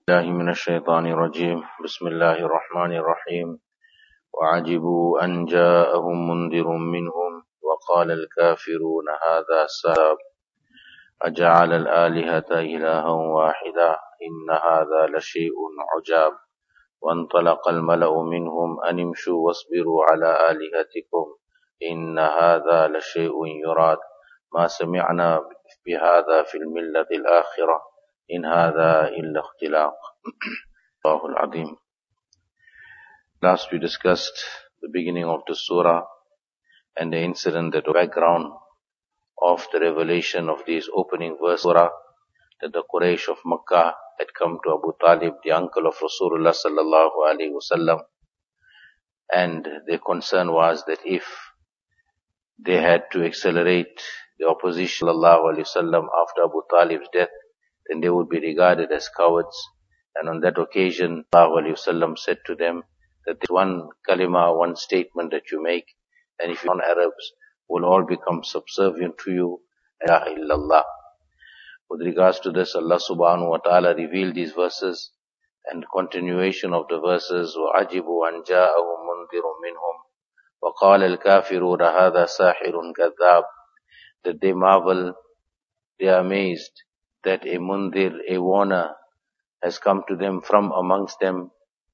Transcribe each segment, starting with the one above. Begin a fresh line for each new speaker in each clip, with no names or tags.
الله من الشيطان الرجيم بسم الله الرحمن الرحيم وعجبوا أن جاءهم منذر منهم وقال الكافرون هذا سحر أجعل الآلهة إلها واحدا إن هذا لشيء عجاب وانطلق الملأ منهم أن امشوا واصبروا على آلهتكم إن هذا لشيء يراد ما سمعنا بهذا في الملة الآخرة إن هذا إلا اختلاق الله العظيم. Last we discussed the beginning of the surah and the incident, the background of the revelation of these opening verse surah, that the Quraysh of Makkah had come to Abu Talib, the uncle of Rasulullah sallallahu alaihi wasallam, and their concern was that if they had to accelerate the opposition sallallahu alaihi wasallam after Abu Talib's death, then they would be regarded as cowards. And on that occasion, sallallahu alaihi wasallam said to them that this one kalima, one statement that you make, and if you're non-Arabs, will all become subservient to you. La ilaha illallah. With regards to this, Allah subhanahu wa ta'ala revealed these verses, and continuation of the verses, وَعَجِبُوا أَنْ جَاءَهُمْ مُنْذِرٌ مِّنْهُمْ وَقَالَ الْكَافِرُونَ هَذَا سَاحِرٌ كَذَّابٌ. That they marvel, they are amazed that a mundir, a warner, has come to them from amongst them.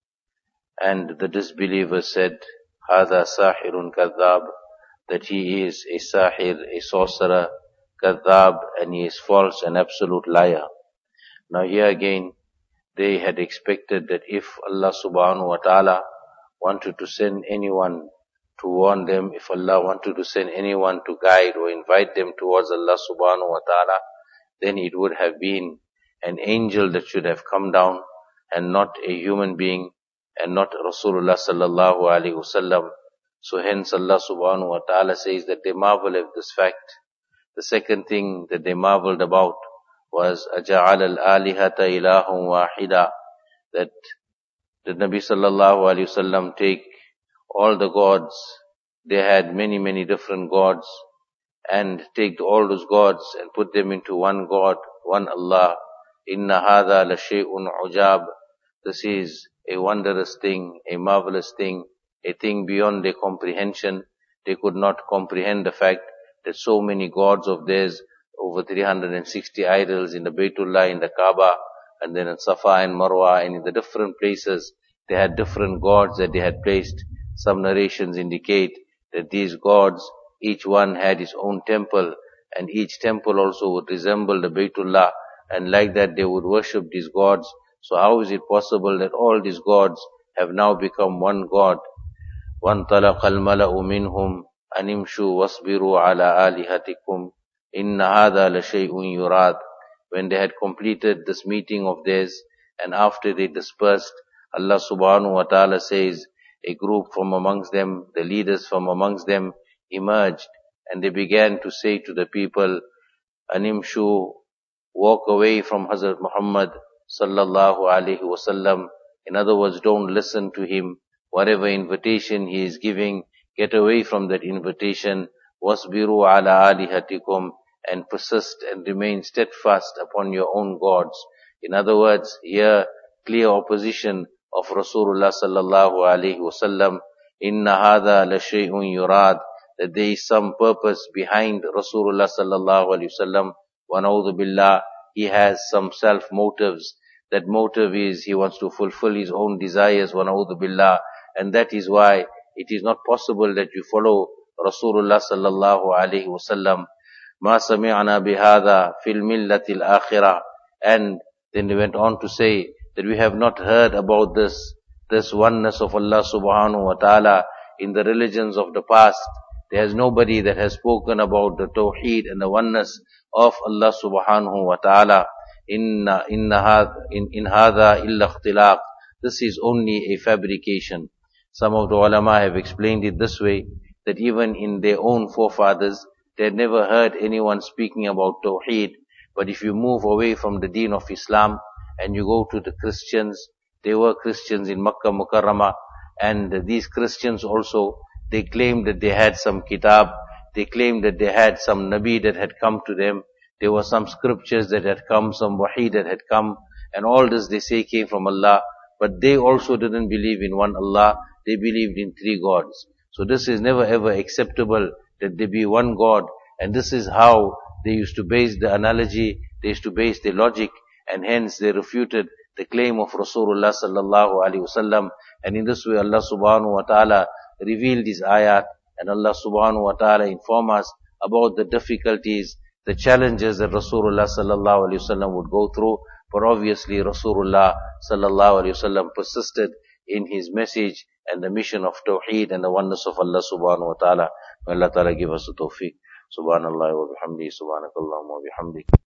And the disbelievers said, هَذَا سَاحِرٌ كَذَّابٌ, that he is a sahir, a sorcerer, kadhab, and he is false and absolute liar. Now here again, they had expected that if Allah subhanahu wa ta'ala wanted to send anyone to warn them, if Allah wanted to send anyone to guide or invite them towards Allah subhanahu wa ta'ala, then it would have been an angel that should have come down, and not a human being, and not Rasulullah sallallahu alaihi wasallam. So hence Allah subhanahu wa ta'ala says that they marvel at this fact. The second thing that they marveled about was أَجَعَلَ الْآلِهَةَ إِلَهٌ وَاحِدًا, that the Nabi sallallahu alaihi wasallam take all the gods, they had many different gods, and take all those gods and put them into one God, one Allah. Inna hadha la shay'un ujab. This is a wondrous thing, a marvelous thing, a thing beyond their comprehension. They could not comprehend the fact that so many gods of theirs, over 360 idols in the Baytullah, in the Kaaba, and then in Safa and Marwa, and in the different places, they had different gods that they had placed. Some narrations indicate that these gods, each one had his own temple, and each temple also would resemble the Baytullah, and like that they would worship these gods. So how is it possible that all these gods have now become one God? وَانْطَلَقَ الْمَلَأُ مِنْهُمْ أَنِ امْشُوا وَاصْبِرُوا عَلَىٰ آلِهَتِكُمْ إِنَّ هَذَا لَشَيْءٌ يُرَادٌ. When they had completed this meeting of theirs, and after they dispersed, Allah subhanahu wa ta'ala says, a group from amongst them, the leaders from amongst them, emerged, and they began to say to the people, Animshu, walk away from Hazrat Muhammad sallallahu alaihi wasallam. In other words, don't listen to him. Whatever invitation he is giving, get away from that invitation. Wasbiru ala alihatikum, and persist and remain steadfast upon your own gods. In other words, here clear opposition of Rasulullah sallallahu alaihi wasallam. Inna hadha la shay'un yurad, that there is some purpose behind Rasulullah sallallahu alaihi wasallam. Wa na'udhu billah, he has some self motives. That motive is he wants to fulfill his own desires. Wa na'udhu billah, and that is why it is not possible that you follow Rasulullah sallallahu alaihi wasallam. Ma sami'na bihadha fil millati al-akhirah. And then they went on to say that we have not heard about this oneness of Allah subhanahu wa ta'ala in the religions of the past. There is nobody that has spoken about the tawheed and the oneness of Allah subhanahu wa ta'ala. In hadha illa ikhtilaq. This is only a fabrication. Some of the ulama have explained it this way, that even in their own forefathers, they had never heard anyone speaking about tawheed. But if you move away from the deen of Islam and you go to the Christians, they were Christians in Makkah Mukarramah, and these Christians also, they claimed that they had some kitab, they claimed that they had some Nabi that had come to them, there were some scriptures that had come, some wahi that had come, and all this they say came from Allah, but they also didn't believe in one Allah, they believed in three gods. So this is never ever acceptable that there be one God, and this is how they used to base the analogy, they used to base the logic, and hence they refuted the claim of Rasulullah sallallahu alaihi wasallam. And in this way Allah subhanahu wa ta'ala revealed these ayat, and Allah subhanahu wa ta'ala inform us about the difficulties, the challenges that Rasulullah sallallahu alaihi wasallam would go through. But obviously Rasulullah sallallahu alaihi wasallam persisted in his message and the mission of Tawheed and the oneness of Allah subhanahu wa ta'ala. May Allah ta'ala give us the tawfiq. Subhanallah wa bihamdi, subhanakallahumma wa bihamdi.